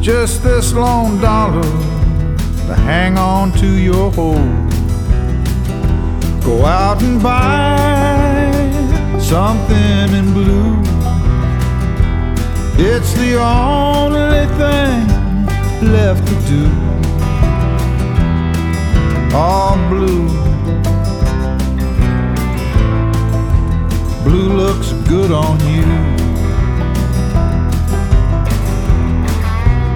just this lone dollar to hang on to your hold. Go out and buy something in blue. It's the only thing left to do. All blue. Blue looks good on you.